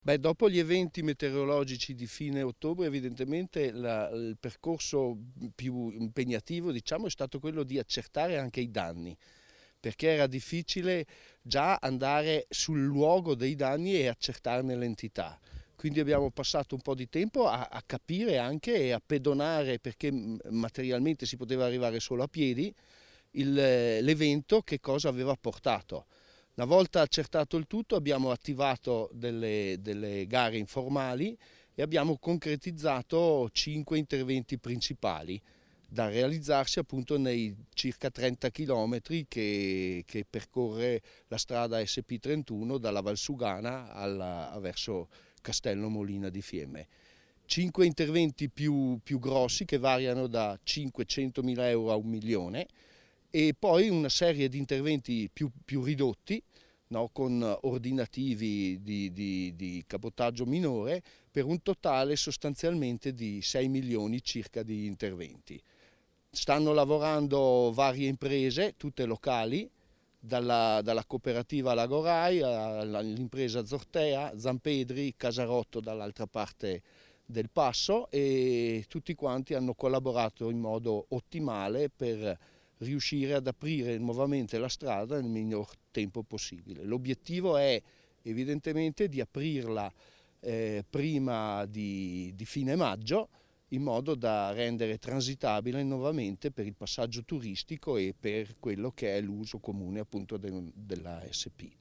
Beh, dopo gli eventi meteorologici di fine ottobre, evidentemente il percorso più impegnativo, diciamo, è stato quello di accertare anche i danni, perché era difficile già andare sul luogo dei danni e accertarne l'entità. Quindi abbiamo passato un po' di tempo a capire anche e a pedonare, perché materialmente si poteva arrivare solo a piedi, l'evento che cosa aveva portato. Una volta accertato il tutto abbiamo attivato delle gare informali e abbiamo concretizzato 5 interventi principali da realizzarsi appunto nei circa 30 km che percorre la strada SP31 dalla Valsugana verso Castello Molina di Fiemme. 5 interventi più grossi che variano da 500.000 euro a 1 milione e poi una serie di interventi più ridotti, no, con ordinativi di cabotaggio minore per un totale sostanzialmente di 6 milioni circa di interventi. Stanno lavorando varie imprese, tutte locali, dalla cooperativa Lagorai all'impresa Zortea, Zampedri, Casarotto dall'altra parte del passo, e tutti quanti hanno collaborato in modo ottimale per riuscire ad aprire nuovamente la strada nel miglior tempo possibile. L'obiettivo è evidentemente di aprirla prima di fine maggio, in modo da rendere transitabile nuovamente per il passaggio turistico e per quello che è l'uso comune appunto della SP.